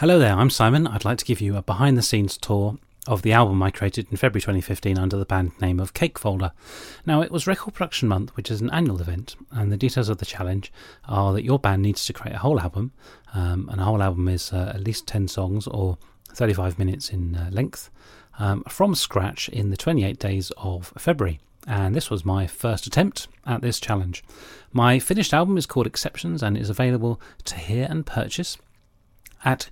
Hello there, I'm Simon. I'd like to give you a behind-the-scenes tour of the album I created in February 2015 under the band name of Cakefolder. Now, it was Record Production Month, which is an annual event, and the details of the challenge are that your band needs to create a whole album, and a whole album is at least 10 songs or 35 minutes in length, from scratch in the 28 days of February. And this was my first attempt at this challenge. My finished album is called Exceptions and is available to hear and purchase at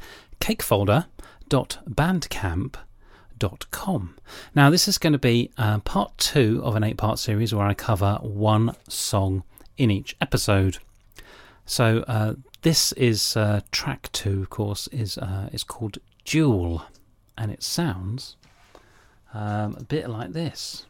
cakefolder.bandcamp.com. Now, this is going to be part 2 of an 8-part series where I cover one song in each episode. So this is track 2, of course, is called Duel, and it sounds a bit like this.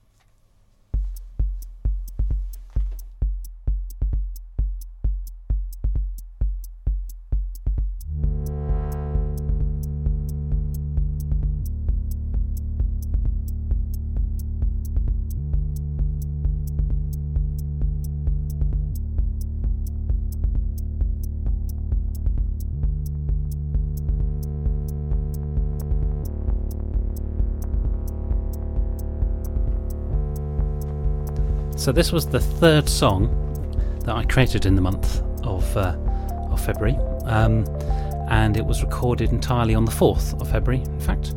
So this was the third song that I created in the month of February, and it was recorded entirely on the 4th of February, in fact.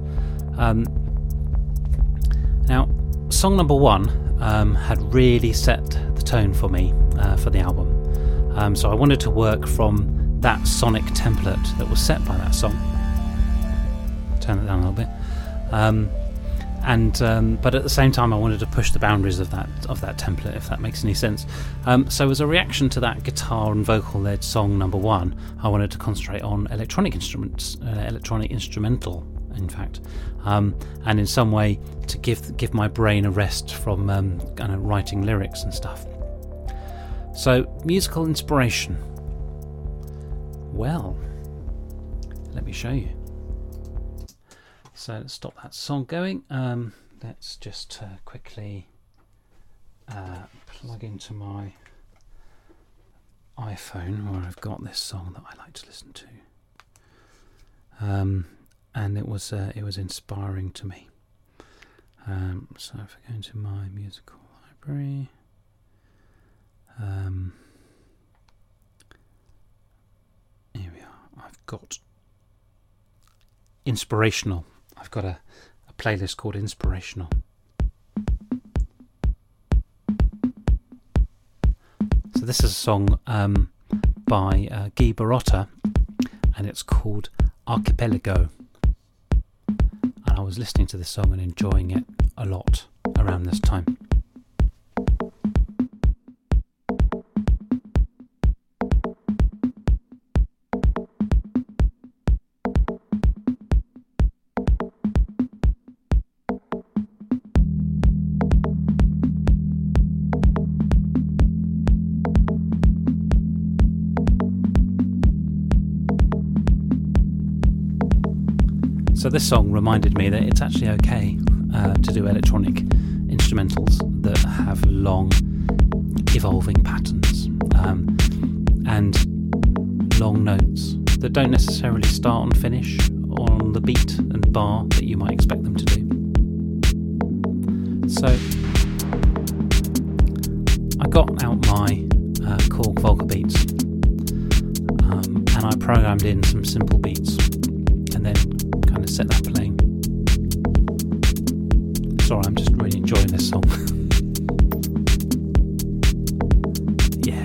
Now, song number 1 had really set the tone for me for the album, so I wanted to work from that sonic template that was set by that song. Turn it down a little bit. But at the same time I wanted to push the boundaries of that template, if that makes any sense. So as a reaction to that guitar and vocal led song number 1, I wanted to concentrate on electronic instruments, electronic instrumental in fact, and in some way to give my brain a rest from kind of writing lyrics and stuff. So musical inspiration, well, let me show you. So let's stop that song going. Let's just quickly plug into my iPhone where I've got this song that I like to listen to, and it was inspiring to me. So if I go into my musical library, here we are. I've got Inspirational. I've got a playlist called Inspirational. So this is a song by Guy Barotta, and it's called Archipelago. And I was listening to this song and enjoying it a lot around this time. So this song reminded me that it's actually okay to do electronic instrumentals that have long, evolving patterns and long notes that don't necessarily start and finish on the beat and bar that you might expect them to do. So I got out my Korg Volcabeats and I programmed in some simple beats and then kind of set that playing. Sorry, I'm just really enjoying this song. Yeah.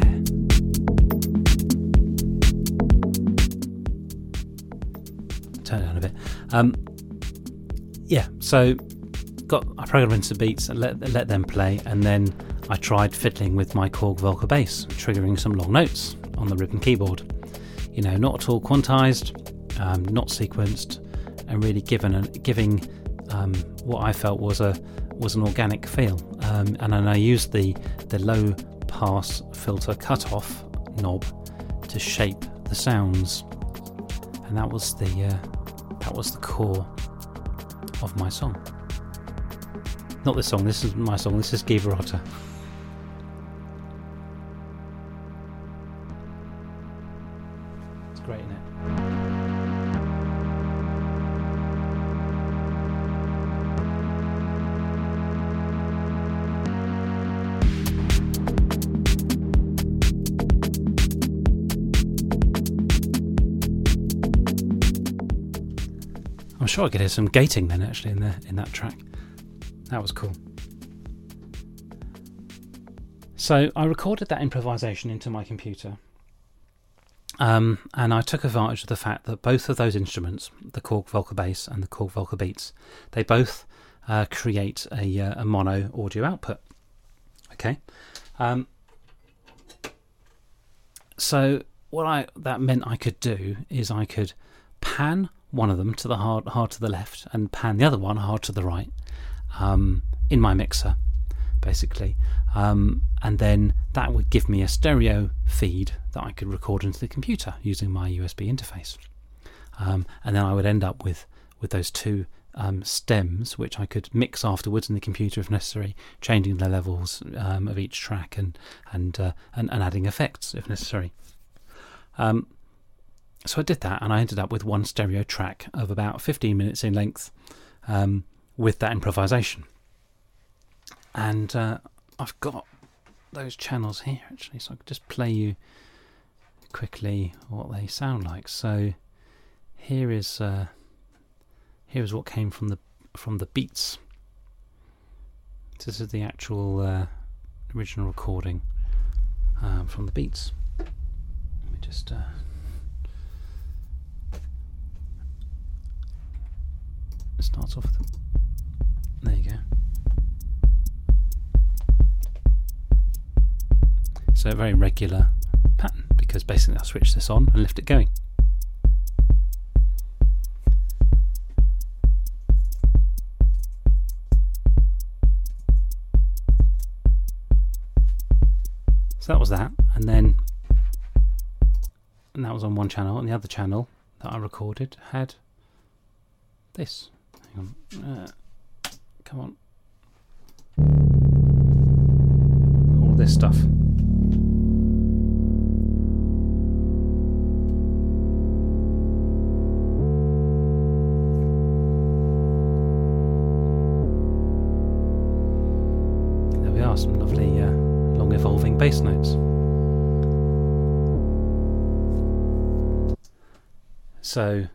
Turn it down a bit. Yeah, so I programmed in some beats and let them play, and then I tried fiddling with my Korg Volca bass, triggering some long notes on the ribbon keyboard. You know, not at all quantized, not sequenced, and really giving what I felt was an organic feel. And then I used the low pass filter cutoff knob to shape the sounds, and that was the core of my song. Not this song. This is my song. This is Guy Barotta. It's great, isn't it? I'm sure I could hear some gating then actually in that track. That was cool. So I recorded that improvisation into my computer, and I took advantage of the fact that both of those instruments, the Korg Volca Bass and the Korg Volca Beats, they both create a mono audio output. Okay, so what that meant I could do is I could pan one of them to the hard to the left and pan the other one hard to the right in my mixer, basically, and then that would give me a stereo feed that I could record into the computer using my USB interface, and then I would end up with those two stems, which I could mix afterwards in the computer if necessary, changing the levels of each track and adding effects if necessary. So I did that, and I ended up with one stereo track of about 15 minutes in length with that improvisation. And I've got those channels here actually, so I could just play you quickly what they sound like. So here is what came from the beats. This is the actual original recording from the beats. Let me just starts off with there you go. So a very regular pattern, because basically I'll switch this on and left it going. So that was that, and that was on one channel, and the other channel that I recorded had this. Hang on, come on, all this stuff. There we are, some lovely long evolving bass notes. So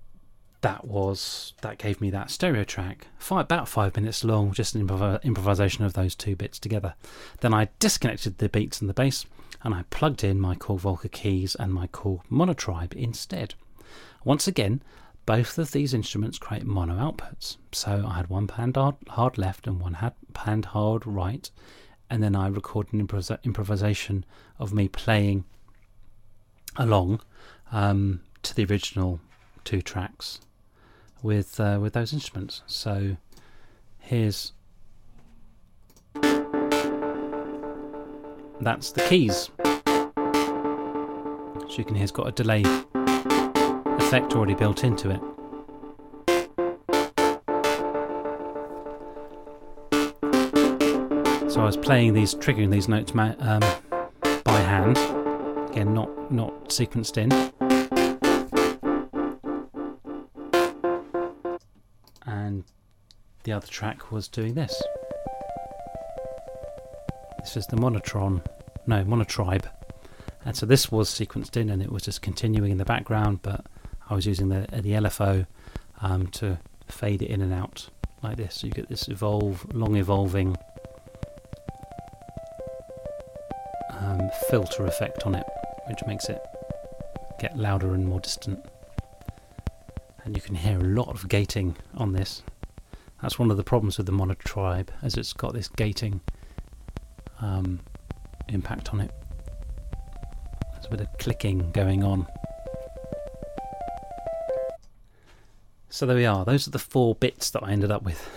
that gave me that stereo track, about 5 minutes long, just an improvisation of those two bits together. Then I disconnected the beats and the bass, and I plugged in my Korg Volca keys and my Korg Monotribe instead. Once again, both of these instruments create mono outputs. So I had one panned hard left and one had panned hard right, and then I recorded an improvisation of me playing along to the original two tracks with those instruments. So that's the keys. So you can hear it's got a delay effect already built into it. So I was triggering these notes by hand, again not sequenced in. And the other track was doing this. This is the Monotribe. And so this was sequenced in, and it was just continuing in the background, but I was using the LFO to fade it in and out like this. So you get this long evolving filter effect on it, which makes it get louder and more distant. And you can hear a lot of gating on this. That's one of the problems with the Monotribe, as it's got this gating impact on it. There's a bit of clicking going on. So there we are. Those are the 4 bits that I ended up with.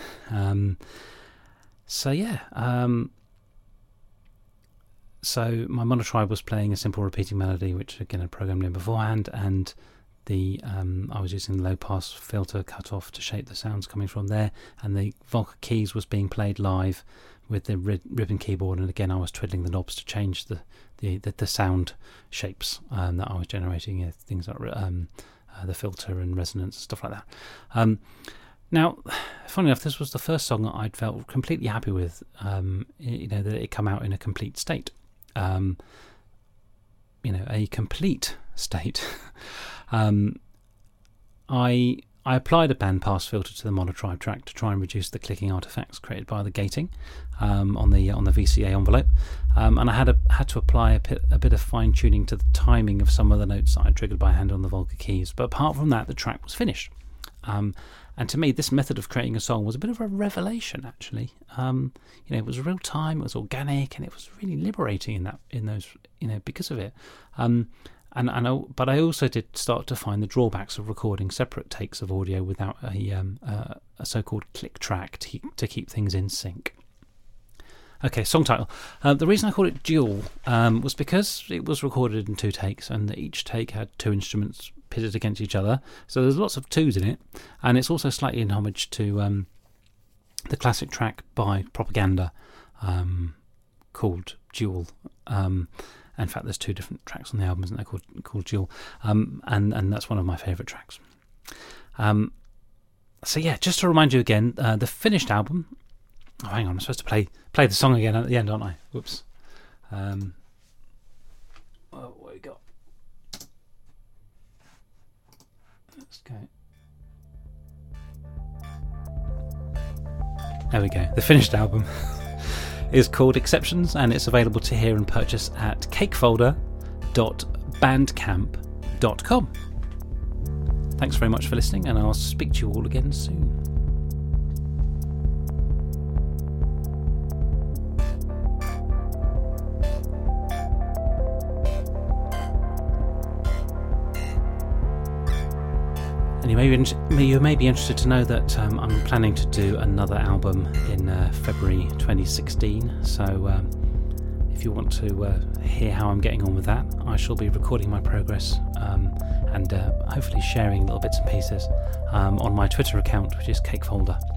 So my Monotribe was playing a simple repeating melody, which again I programmed in beforehand, and I was using the low pass filter cutoff to shape the sounds coming from there, and the Volca keys was being played live with the ribbon keyboard, and again I was twiddling the knobs to change the sound shapes that I was generating, things like the filter and resonance and stuff like that. Now, funny enough, this was the first song that I'd felt completely happy with, that it come out in a complete state. A complete state. I I applied a bandpass filter to the monotribe track to try and reduce the clicking artifacts created by the gating on the VCA envelope, and I had to apply a bit of fine tuning to the timing of some of the notes that I triggered by hand on the Volca keys. But apart from that, the track was finished. And to me, this method of creating a song was a bit of a revelation, actually. It was real time, it was organic, and it was really liberating in those because of it. But I also did start to find the drawbacks of recording separate takes of audio without a so-called click track to keep things in sync. Okay, song title. The reason I called it Duel was because it was recorded in 2 takes, and each take had 2 instruments pitted against each other. So there's lots of 2s in it, and it's also slightly in homage to the classic track by Propaganda called Duel. In fact, there's 2 different tracks on the album, isn't there, called Duel, and that's one of my favourite tracks. So yeah, just to remind you again, the finished album. Oh, hang on, I'm supposed to play the song again at the end, aren't I? Whoops. What we got? Let's go. There we go. The finished album is called Exceptions, and it's available to hear and purchase at cakefolder.bandcamp.com. Thanks very much for listening, and I'll speak to you all again soon. And you may be interested to know that I'm planning to do another album in February 2016. So if you want to hear how I'm getting on with that, I shall be recording my progress and hopefully sharing little bits and pieces on my Twitter account, which is Cakefolder.